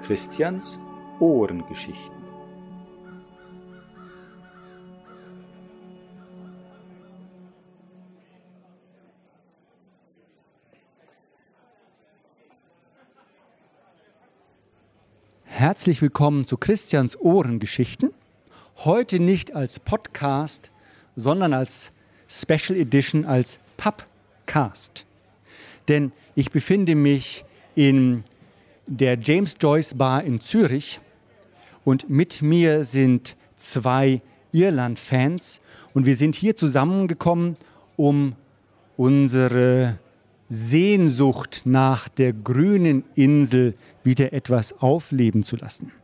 Christians Ohrengeschichten. Herzlich willkommen zu Christians Ohrengeschichten. Heute nicht als Podcast, sondern als Special Edition, als Pubcast. Denn ich befinde mich in der James Joyce Bar in Zürich und mit mir sind zwei Irland-Fans und wir sind hier zusammengekommen, um unsere Sehnsucht nach der grünen Insel wieder etwas aufleben zu lassen.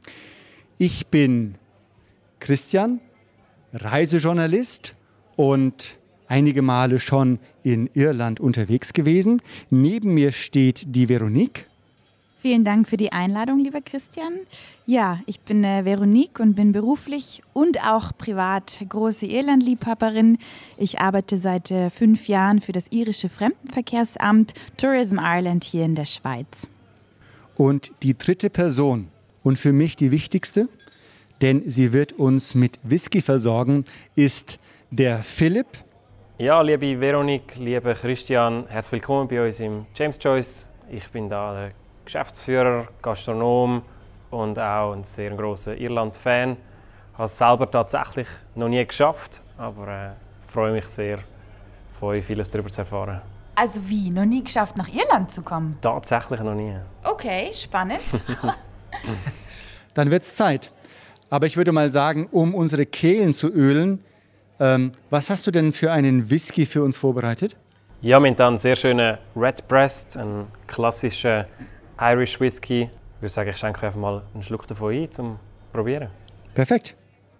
Ich bin Christian, Reisejournalist und einige Male schon in Irland unterwegs gewesen. Neben mir steht die Veronique. Vielen Dank für die Einladung, lieber Christian. Ja, ich bin Veronique und bin beruflich und auch privat große Irland-Liebhaberin. Ich arbeite seit 5 Jahren für das irische Fremdenverkehrsamt Tourism Ireland hier in der Schweiz. Und die dritte Person und für mich die wichtigste, denn sie wird uns mit Whisky versorgen, ist der Philipp. Ja, liebe Veronique, lieber Christian, herzlich willkommen bei uns im James Joyce. Ich bin da der Geschäftsführer, Gastronom und auch ein sehr grosser Irland-Fan. Ich habe es selber tatsächlich noch nie geschafft, aber freue mich sehr, von euch vieles darüber zu erfahren. Also wie? Noch nie geschafft, nach Irland zu kommen? Tatsächlich noch nie. Okay, spannend. Dann wird es Zeit. Aber ich würde mal sagen, um unsere Kehlen zu ölen, was hast du denn für einen Whisky für uns vorbereitet? Ja, wir haben einen sehr schönen Redbreast, einen klassischen Irish Whisky. Ich würde sagen, ich schenke einfach mal einen Schluck davon ein, zum Probieren. Perfekt.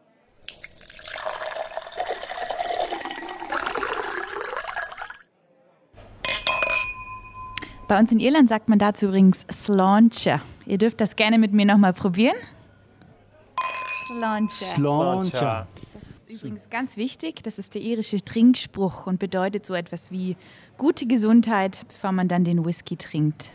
Bei uns in Irland sagt man dazu übrigens Sláinte. Ihr dürft das gerne mit mir nochmal probieren. Sláinte. Sláinte. Das ist übrigens ganz wichtig. Das ist der irische Trinkspruch und bedeutet so etwas wie gute Gesundheit, bevor man dann den Whisky trinkt.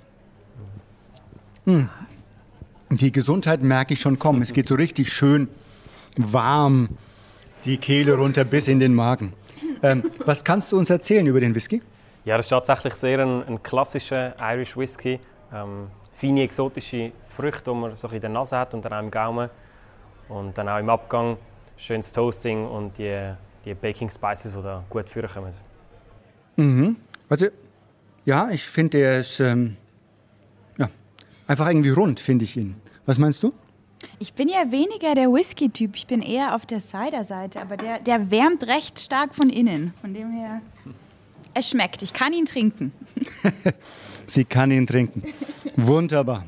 Die Gesundheit merke ich schon kommen. Es geht so richtig schön warm die Kehle runter bis in den Magen. Was kannst du uns erzählen über den Whisky? Ja, das ist tatsächlich sehr ein klassischer Irish Whisky. Feine exotische Früchte, die man so in der Nase hat und dann auch im Gaumen. Und dann auch im Abgang schönes Toasting und die Baking Spices, die da gut vorkommen. Mhm. Also, ja, ich finde, er ist einfach irgendwie rund, finde ich ihn. Was meinst du? Ich bin ja weniger der Whisky-Typ. Ich bin eher auf der Cider-Seite, aber der wärmt recht stark von innen. Von dem her, es schmeckt. Ich kann ihn trinken. Sie kann ihn trinken. Wunderbar.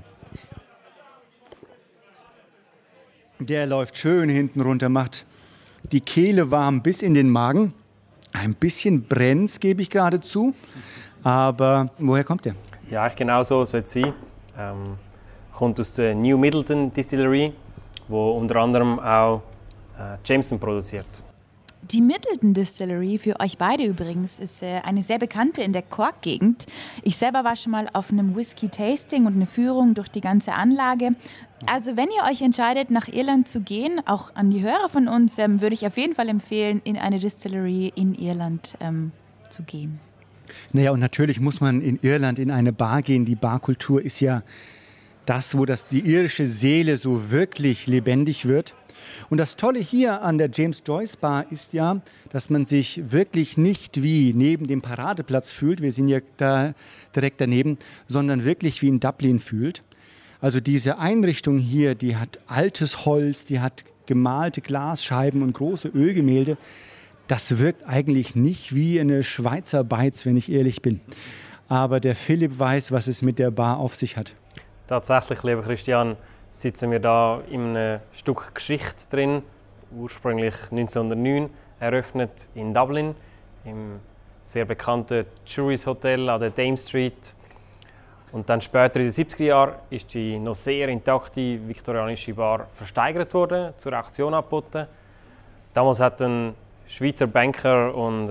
Der läuft schön hinten runter, macht die Kehle warm bis in den Magen. Ein bisschen brennt, gebe ich gerade zu. Aber woher kommt der? Ja, genau so soll es sein. Kommt aus der New Middleton Distillery, wo unter anderem auch Jameson produziert. Die Middleton Distillery, für euch beide übrigens, ist eine sehr bekannte in der Cork-Gegend. Ich selber war schon mal auf einem Whisky-Tasting und eine Führung durch die ganze Anlage. Also wenn ihr euch entscheidet, nach Irland zu gehen, auch an die Hörer von uns, würde ich auf jeden Fall empfehlen, in eine Distillery in Irland zu gehen. Naja, und natürlich muss man in Irland in eine Bar gehen. Die Barkultur ist ja das, wo die irische Seele so wirklich lebendig wird. Und das Tolle hier an der James Joyce Bar ist ja, dass man sich wirklich nicht wie neben dem Paradeplatz fühlt, wir sind ja da direkt daneben, sondern wirklich wie in Dublin fühlt. Also diese Einrichtung hier, die hat altes Holz, die hat gemalte Glasscheiben und große Ölgemälde. Das wirkt eigentlich nicht wie eine Schweizer Beiz, wenn ich ehrlich bin. Aber der Philipp weiß, was es mit der Bar auf sich hat. Tatsächlich, lieber Christian, sitzen wir da in einem Stück Geschichte drin, ursprünglich 1909 eröffnet in Dublin, im sehr bekannten Jury's Hotel an der Dame Street. Und dann später in den 70er Jahren ist die noch sehr intakte viktorianische Bar versteigert worden, zur Auktion angeboten. Damals hat ein Schweizer Banker und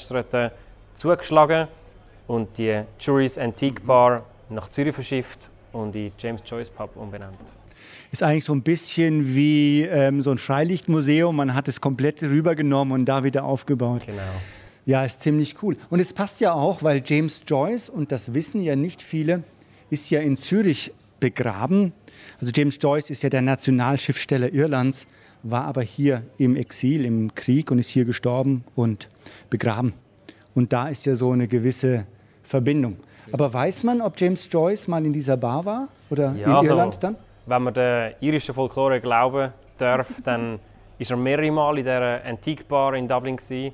Irland-Begeisterter zugeschlagen und die Jury's Antique Bar nach Zürich verschifft und in James Joyce Pub umbenannt. Ist eigentlich so ein bisschen wie so ein Freilichtmuseum. Man hat es komplett rübergenommen und da wieder aufgebaut. Genau. Ja, ist ziemlich cool. Und es passt ja auch, weil James Joyce, und das wissen ja nicht viele, ist ja in Zürich begraben. Also James Joyce ist ja der Nationalschriftsteller Irlands, war aber hier im Exil, im Krieg und ist hier gestorben und begraben. Und da ist ja so eine gewisse Verbindung. Aber weiß man, ob James Joyce mal in dieser Bar war oder in Irland dann? Wenn man der irischen Folklore glauben darf, dann ist er mehrere Mal in dieser Antique Bar in Dublin gewesen.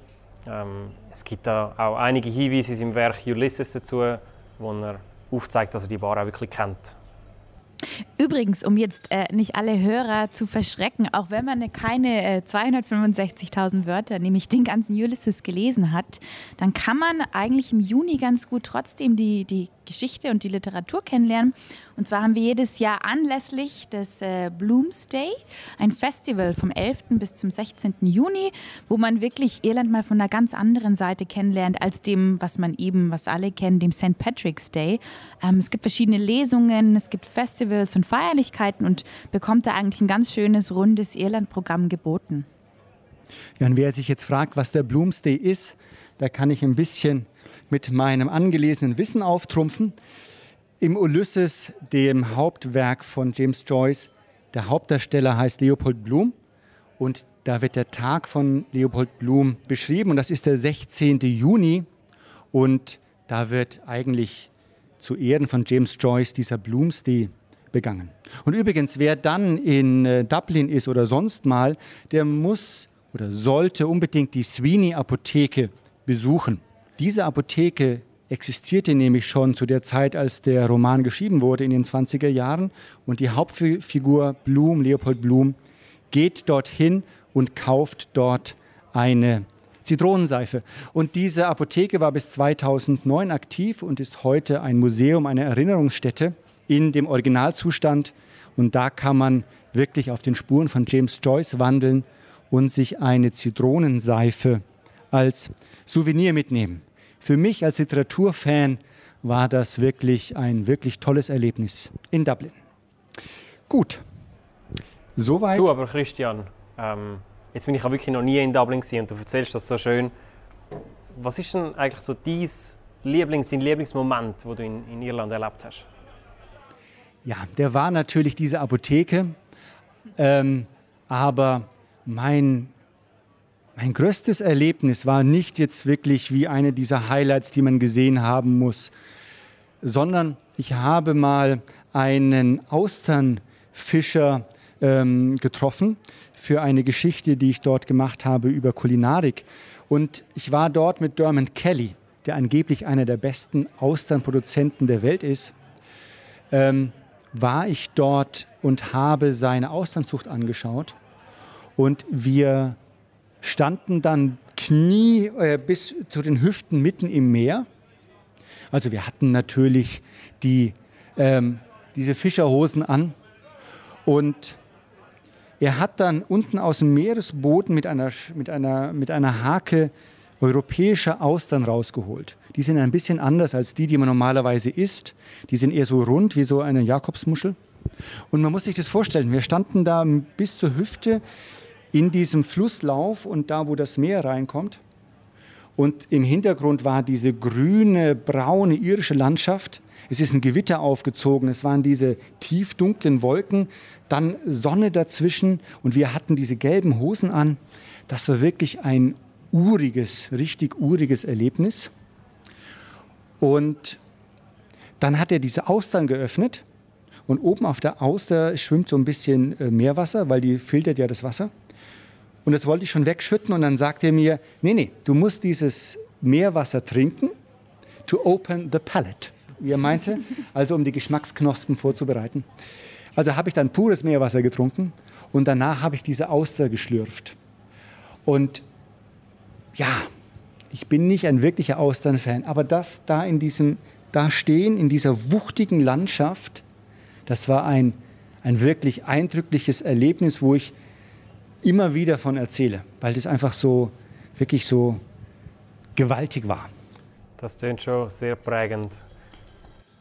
Es gibt da auch einige Hinweise in seinem Werk Ulysses dazu, wo er aufzeigt, dass er die Bar auch wirklich kennt. Übrigens, um jetzt nicht alle Hörer zu verschrecken, auch wenn man keine 265.000 Wörter, nämlich den ganzen Ulysses gelesen hat, dann kann man eigentlich im Juni ganz gut trotzdem die Geschichte und die Literatur kennenlernen. Und zwar haben wir jedes Jahr anlässlich des Bloomsday ein Festival vom 11. bis zum 16. Juni, wo man wirklich Irland mal von einer ganz anderen Seite kennenlernt als dem, was alle kennen, dem St. Patrick's Day. Es gibt verschiedene Lesungen, es gibt Festivals und Feierlichkeiten und bekommt da eigentlich ein ganz schönes, rundes Irland-Programm geboten. Ja, und wer sich jetzt fragt, was der Bloomsday ist, da kann ich ein bisschen mit meinem angelesenen Wissen auftrumpfen. Im Ulysses, dem Hauptwerk von James Joyce, der Hauptdarsteller heißt Leopold Bloom und da wird der Tag von Leopold Bloom beschrieben und das ist der 16. Juni und da wird eigentlich zu Ehren von James Joyce dieser Bloomsday begangen. Und übrigens, wer dann in Dublin ist oder sonst mal, der muss oder sollte unbedingt die Sweeney-Apotheke besuchen. Diese Apotheke existierte nämlich schon zu der Zeit, als der Roman geschrieben wurde, in den 20er Jahren. Und die Hauptfigur Bloom, Leopold Bloom, geht dorthin und kauft dort eine Zitronenseife. Und diese Apotheke war bis 2009 aktiv und ist heute ein Museum, eine Erinnerungsstätte in dem Originalzustand. Und da kann man wirklich auf den Spuren von James Joyce wandeln und sich eine Zitronenseife als Souvenir mitnehmen. Für mich als Literaturfan war das wirklich ein wirklich tolles Erlebnis in Dublin. Gut, soweit. Du aber Christian, jetzt bin ich auch wirklich noch nie in Dublin gewesen und du erzählst das so schön. Was ist denn eigentlich so dein Lieblingsmoment, den du in Irland erlebt hast? Ja, der war natürlich diese Apotheke, aber mein größtes Erlebnis war nicht jetzt wirklich wie eine dieser Highlights, die man gesehen haben muss, sondern ich habe mal einen Austernfischer getroffen für eine Geschichte, die ich dort gemacht habe über Kulinarik. Und ich war dort mit Dermot Kelly, der angeblich einer der besten Austernproduzenten der Welt ist, war ich dort und habe seine Austernzucht angeschaut. Und wir standen dann Knie bis zu den Hüften mitten im Meer. Also wir hatten natürlich diese Fischerhosen an. Und er hat dann unten aus dem Meeresboden mit einer Hake europäische Austern rausgeholt. Die sind ein bisschen anders als die man normalerweise isst. Die sind eher so rund wie so eine Jakobsmuschel. Und man muss sich das vorstellen, wir standen da bis zur Hüfte in diesem Flusslauf und da, wo das Meer reinkommt. Und im Hintergrund war diese grüne, braune irische Landschaft. Es ist ein Gewitter aufgezogen, es waren diese tiefdunklen Wolken, dann Sonne dazwischen und wir hatten diese gelben Hosen an. Das war wirklich ein richtig uriges Erlebnis. Und dann hat er diese Austern geöffnet und oben auf der Auster schwimmt so ein bisschen Meerwasser, weil die filtert ja das Wasser. Und das wollte ich schon wegschütten und dann sagte er mir, nee, du musst dieses Meerwasser trinken, to open the palate, wie er meinte, also um die Geschmacksknospen vorzubereiten. Also habe ich dann pures Meerwasser getrunken und danach habe ich diese Auster geschlürft. Und ja, ich bin nicht ein wirklicher Austernfan, aber das da stehen in dieser wuchtigen Landschaft, das war ein wirklich eindrückliches Erlebnis, wo ich immer wieder von erzähle, weil das einfach so, wirklich so gewaltig war. Das klingt schon sehr prägend.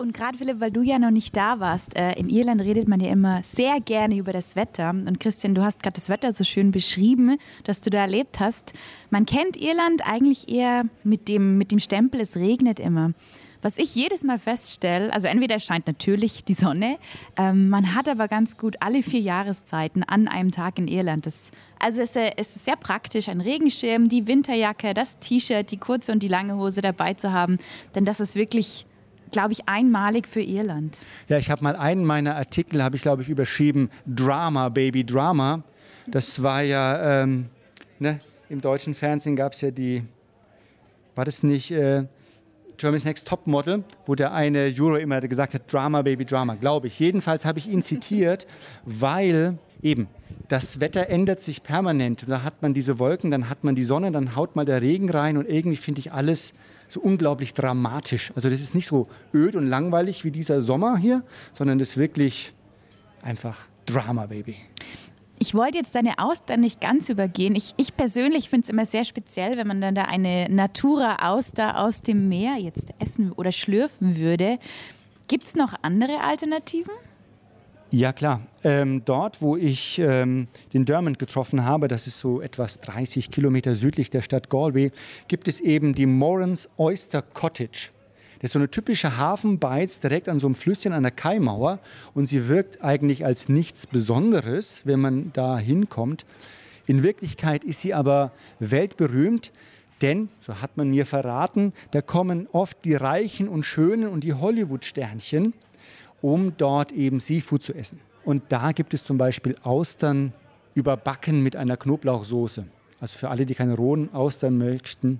Und gerade Philipp, weil du ja noch nicht da warst, in Irland redet man ja immer sehr gerne über das Wetter. Und Christian, du hast gerade das Wetter so schön beschrieben, das du da erlebt hast. Man kennt Irland eigentlich eher mit dem Stempel, es regnet immer. Was ich jedes Mal feststelle, also entweder scheint natürlich die Sonne, man hat aber ganz gut alle 4 Jahreszeiten an einem Tag in Irland. Es ist sehr praktisch, ein Regenschirm, die Winterjacke, das T-Shirt, die kurze und die lange Hose dabei zu haben, denn das ist wirklich, glaube ich, einmalig für Irland. Ja, ich habe mal einen meiner Artikel, überschrieben, Drama, Baby, Drama. Das war ja, im deutschen Fernsehen gab es ja war das nicht Germany's Next Topmodel, wo der eine Juror immer gesagt hat, Drama, Baby, Drama, glaube ich. Jedenfalls habe ich ihn zitiert, weil eben das Wetter ändert sich permanent. Da hat man diese Wolken, dann hat man die Sonne, dann haut mal der Regen rein und irgendwie finde ich alles so unglaublich dramatisch. Also das ist nicht so öd und langweilig wie dieser Sommer hier, sondern das ist wirklich einfach Drama, Baby. Ich wollte jetzt deine Auster nicht ganz übergehen. Ich persönlich finde es immer sehr speziell, wenn man dann da eine Natura-Auster aus dem Meer jetzt essen oder schlürfen würde. Gibt es noch andere Alternativen? Ja, klar. Dort, wo ich den Dermot getroffen habe, das ist so etwas 30 Kilometer südlich der Stadt Galway, gibt es eben die Moran's Oyster Cottage. Das ist so eine typische Hafenbeiz direkt an so einem Flüsschen an der Kaimauer und sie wirkt eigentlich als nichts Besonderes, wenn man da hinkommt. In Wirklichkeit ist sie aber weltberühmt, denn, so hat man mir verraten, da kommen oft die Reichen und Schönen und die Hollywood-Sternchen, um dort eben Seafood zu essen. Und da gibt es zum Beispiel Austern überbacken mit einer Knoblauchsoße. Also für alle, die keine rohen Austern möchten,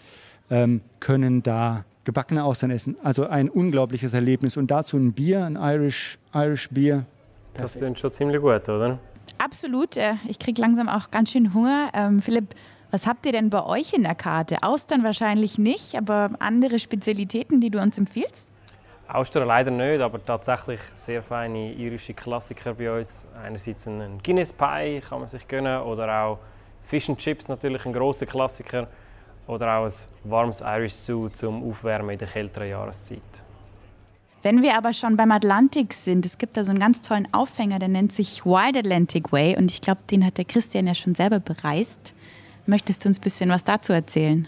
können da gebackene Austern essen. Also ein unglaubliches Erlebnis. Und dazu ein Bier, ein Irish Beer. Das klingt schon ziemlich gut, oder? Absolut. Ich kriege langsam auch ganz schön Hunger. Philipp, was habt ihr denn bei euch in der Karte? Austern wahrscheinlich nicht, aber andere Spezialitäten, die du uns empfiehlst? Austern leider nicht, aber tatsächlich sehr feine irische Klassiker bei uns. Einerseits ein Guinness Pie kann man sich gönnen oder auch Fish and Chips, natürlich ein grosser Klassiker. Oder auch ein warmes Irish Stew zum Aufwärmen in der kälteren Jahreszeit. Wenn wir aber schon beim Atlantik sind, es gibt da so einen ganz tollen Aufhänger, der nennt sich Wild Atlantic Way und ich glaube, den hat der Christian ja schon selber bereist. Möchtest du uns ein bisschen was dazu erzählen?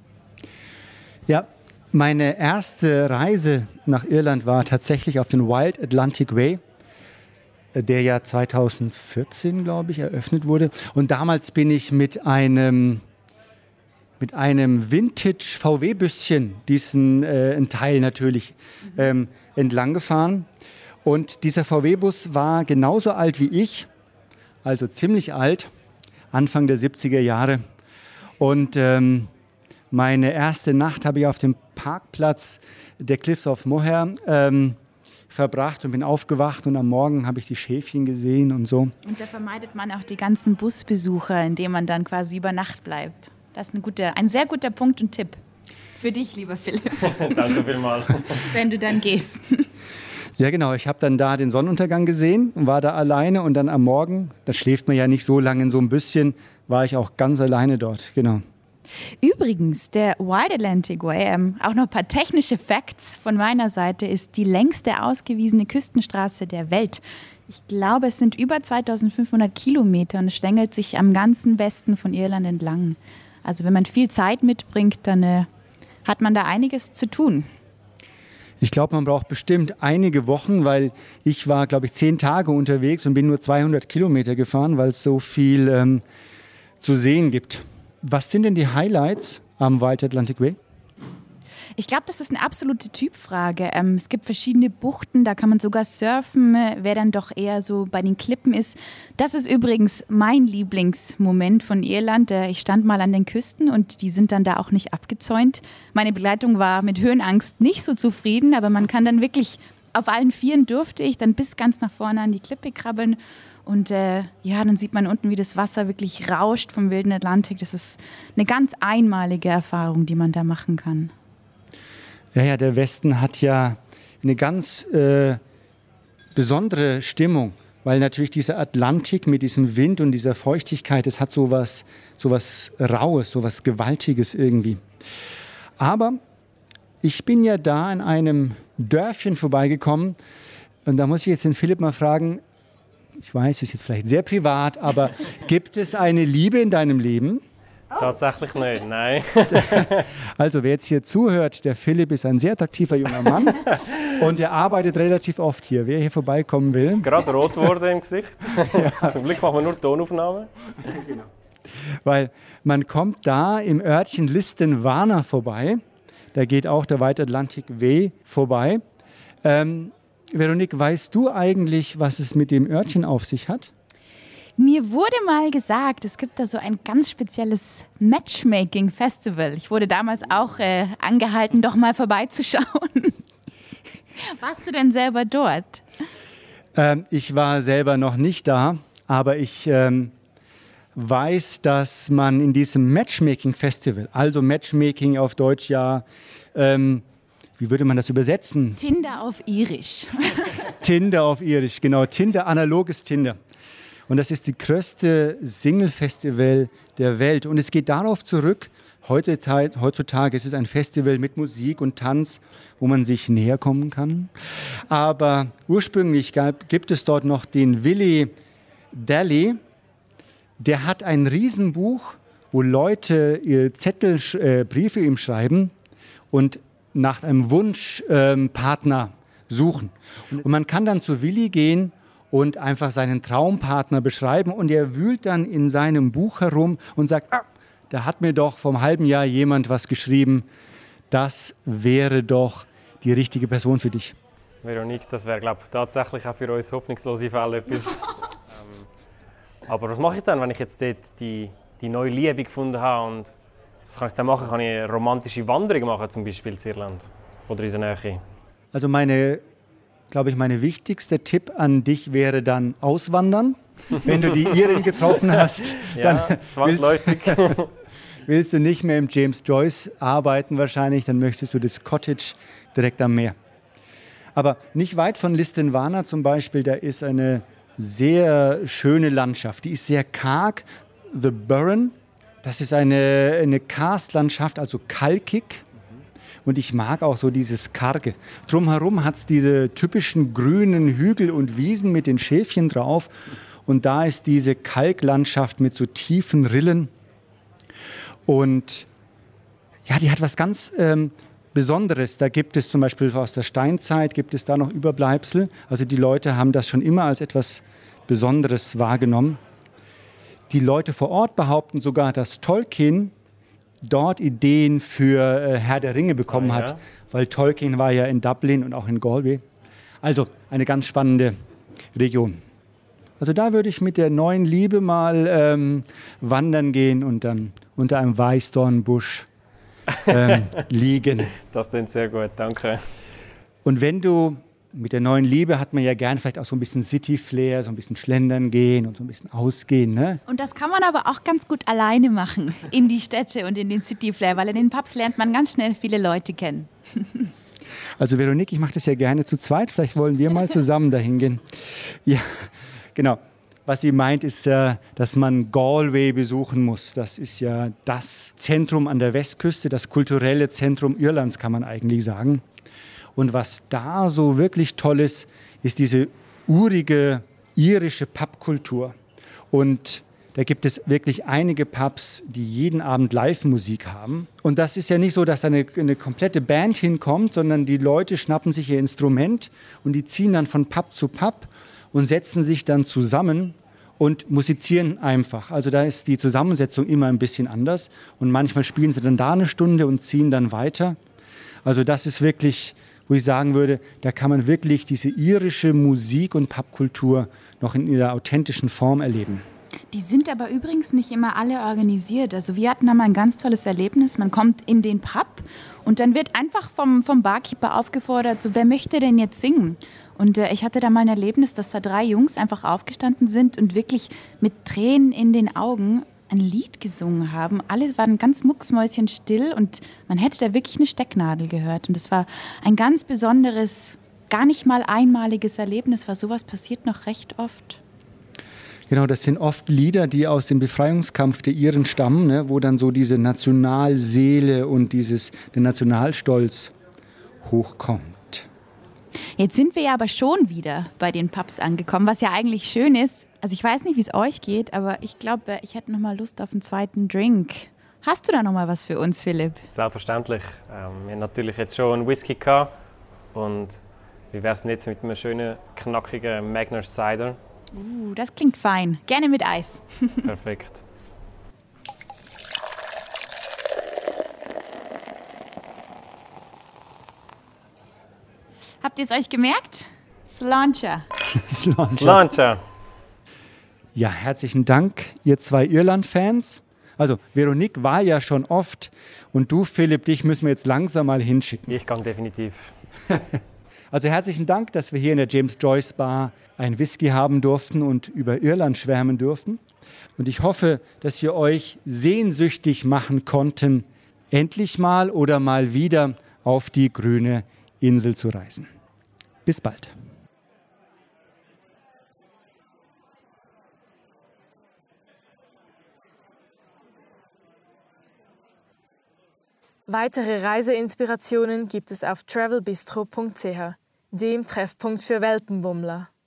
Ja, meine erste Reise nach Irland war tatsächlich auf den Wild Atlantic Way, der ja 2014, glaube ich, eröffnet wurde. Und damals bin ich mit einem Vintage VW-Büsschen, ein Teil natürlich, entlang gefahren. Und dieser VW-Bus war genauso alt wie ich, also ziemlich alt, Anfang der 70er Jahre. Und meine erste Nacht habe ich auf dem Parkplatz der Cliffs of Moher verbracht und bin aufgewacht und am Morgen habe ich die Schäfchen gesehen und so. Und da vermeidet man auch die ganzen Busbesucher, indem man dann quasi über Nacht bleibt. Das ist ein sehr guter Punkt und Tipp für dich, lieber Philipp. Danke vielmals. Wenn du dann gehst. Ja, genau. Ich habe dann da den Sonnenuntergang gesehen und war da alleine. Und dann am Morgen, da schläft man ja nicht so lange in so einem Büsschen, war ich auch ganz alleine dort. Genau. Übrigens, der Wild Atlantic Way, auch noch ein paar technische Facts von meiner Seite, ist die längste ausgewiesene Küstenstraße der Welt. Ich glaube, es sind über 2500 Kilometer und es schlängelt sich am ganzen Westen von Irland entlang. Also wenn man viel Zeit mitbringt, dann hat man da einiges zu tun. Ich glaube, man braucht bestimmt einige Wochen, weil ich war, glaube ich, 10 Tage unterwegs und bin nur 200 Kilometer gefahren, weil es so viel zu sehen gibt. Was sind denn die Highlights am Wild Atlantic Way? Ich glaube, das ist eine absolute Typfrage. Es gibt verschiedene Buchten, da kann man sogar surfen, wer dann doch eher so bei den Klippen ist. Das ist übrigens mein Lieblingsmoment von Irland. Ich stand mal an den Küsten und die sind dann da auch nicht abgezäunt. Meine Begleitung war mit Höhenangst nicht so zufrieden, aber man kann dann wirklich, auf allen Vieren durfte ich dann bis ganz nach vorne an die Klippe krabbeln. Und dann sieht man unten, wie das Wasser wirklich rauscht vom wilden Atlantik. Das ist eine ganz einmalige Erfahrung, die man da machen kann. Ja, der Westen hat ja eine ganz besondere Stimmung, weil natürlich dieser Atlantik mit diesem Wind und dieser Feuchtigkeit, das hat sowas Raues, sowas Gewaltiges irgendwie. Aber ich bin ja da in einem Dörfchen vorbeigekommen und da muss ich jetzt den Philipp mal fragen, ich weiß, es ist jetzt vielleicht sehr privat, aber gibt es eine Liebe in deinem Leben? Tatsächlich nicht, nein. Also wer jetzt hier zuhört, der Philipp ist ein sehr attraktiver junger Mann und er arbeitet relativ oft hier. Wer hier vorbeikommen will. Gerade rot wurde im Gesicht. Ja. Zum Glück machen wir nur Tonaufnahmen. Genau. Weil man kommt da im Örtchen Listenwana vorbei. Da geht auch der White Atlantic Way vorbei. Veronique, weißt du eigentlich, was es mit dem Örtchen auf sich hat? Mir wurde mal gesagt, es gibt da so ein ganz spezielles Matchmaking-Festival. Ich wurde damals auch angehalten, doch mal vorbeizuschauen. Warst du denn selber dort? Ich war selber noch nicht da, aber ich weiß, dass man in diesem Matchmaking-Festival, also Matchmaking auf Deutsch ja, wie würde man das übersetzen? Tinder auf Irisch. Tinder auf Irisch, genau. Tinder, analoges Tinder. Und das ist die größte Single-Festival der Welt. Und es geht darauf zurück, heutzutage ist es ein Festival mit Musik und Tanz, wo man sich näher kommen kann. Aber ursprünglich gibt es dort noch den Willy Daly. Der hat ein Riesenbuch, wo Leute ihre Zettel, Briefe ihm schreiben und nach einem Wunschpartner suchen. Und man kann dann zu Willy gehen und einfach seinen Traumpartner beschreiben. Und er wühlt dann in seinem Buch herum und sagt, da hat mir doch vor einem halben Jahr jemand was geschrieben. Das wäre doch die richtige Person für dich. Veronique, das wäre, glaube ich, tatsächlich auch für uns hoffnungslose Fälle etwas. Aber was mache ich dann, wenn ich jetzt dort die neue Liebe gefunden habe? Und was kann ich dann machen? Kann ich eine romantische Wanderung machen, zum Beispiel in Irland oder in der Nähe? Also mein wichtigster Tipp an dich wäre dann auswandern. Wenn du die Irin getroffen hast, dann zwangsläufig. Willst du nicht mehr im James Joyce arbeiten wahrscheinlich, dann möchtest du das Cottage direkt am Meer. Aber nicht weit von Listenwana zum Beispiel, da ist eine sehr schöne Landschaft. Die ist sehr karg, The Burren. Das ist eine Karstlandschaft, also kalkig. Und ich mag auch so dieses Karge. Drumherum hat es diese typischen grünen Hügel und Wiesen mit den Schäfchen drauf. Und da ist diese Kalklandschaft mit so tiefen Rillen. Und ja, die hat was ganz Besonderes. Da gibt es zum Beispiel aus der Steinzeit, gibt es da noch Überbleibsel. Also die Leute haben das schon immer als etwas Besonderes wahrgenommen. Die Leute vor Ort behaupten sogar, dass Tolkien dort Ideen für Herr der Ringe bekommen hat, weil Tolkien war ja in Dublin und auch in Galway. Also eine ganz spannende Region. Also da würde ich mit der neuen Liebe mal wandern gehen und dann unter einem Weißdornbusch liegen. Das klingt sehr gut, danke. Und wenn du mit der neuen Liebe hat man ja gern vielleicht auch so ein bisschen City-Flair, so ein bisschen schlendern gehen und so ein bisschen ausgehen. Ne? Und das kann man aber auch ganz gut alleine machen, in die Städte und in den City-Flair, weil in den Pubs lernt man ganz schnell viele Leute kennen. Also Veronique, ich mache das ja gerne zu zweit, vielleicht wollen wir mal zusammen dahin gehen. Ja, genau. Was sie meint, ist, dass man Galway besuchen muss. Das ist ja das Zentrum an der Westküste, das kulturelle Zentrum Irlands, kann man eigentlich sagen. Und was da so wirklich toll ist, ist diese urige irische Pubkultur. Und da gibt es wirklich einige Pubs, die jeden Abend Live-Musik haben. Und das ist ja nicht so, dass da eine komplette Band hinkommt, sondern die Leute schnappen sich ihr Instrument und die ziehen dann von Pub zu Pub und setzen sich dann zusammen und musizieren einfach. Also da ist die Zusammensetzung immer ein bisschen anders. Und manchmal spielen sie dann da eine Stunde und ziehen dann weiter. Also das ist wirklich, wo ich sagen würde, da kann man wirklich diese irische Musik- und Pubkultur noch in ihrer authentischen Form erleben. Die sind aber übrigens nicht immer alle organisiert. Also wir hatten da mal ein ganz tolles Erlebnis. Man kommt in den Pub und dann wird einfach vom Barkeeper aufgefordert, so, wer möchte denn jetzt singen? Und ich hatte da mal ein Erlebnis, dass da 3 Jungs einfach aufgestanden sind und wirklich mit Tränen in den Augen ein Lied gesungen haben. Alle waren ganz mucksmäuschenstill und man hätte da wirklich eine Stecknadel gehört. Und das war ein ganz besonderes, gar nicht mal einmaliges Erlebnis, weil sowas passiert noch recht oft. Genau, das sind oft Lieder, die aus dem Befreiungskampf der Iren stammen, ne, wo dann so diese Nationalseele und der Nationalstolz hochkommt. Jetzt sind wir ja aber schon wieder bei den Pubs angekommen, was ja eigentlich schön ist. Also ich weiß nicht, wie es euch geht, aber ich glaube, ich hätte noch mal Lust auf einen zweiten Drink. Hast du da noch mal was für uns, Philipp? Selbstverständlich. Wir haben natürlich jetzt schon einen Whisky gehabt. Und wie wäre es denn jetzt mit einem schönen, knackigen Magners Cider? Das klingt fein. Gerne mit Eis. Perfekt. Habt ihr es euch gemerkt? Sláinte. Sláinte. Ja, herzlichen Dank, ihr zwei Irland-Fans. Also, Veronique war ja schon oft und du, Philipp, dich müssen wir jetzt langsam mal hinschicken. Ich kann definitiv. Also herzlichen Dank, dass wir hier in der James Joyce Bar einen Whisky haben durften und über Irland schwärmen durften. Und ich hoffe, dass wir euch sehnsüchtig machen konnten, endlich mal oder mal wieder auf die grüne Insel zu reisen. Bis bald. Weitere Reiseinspirationen gibt es auf travelbistro.ch, dem Treffpunkt für Weltenbummler.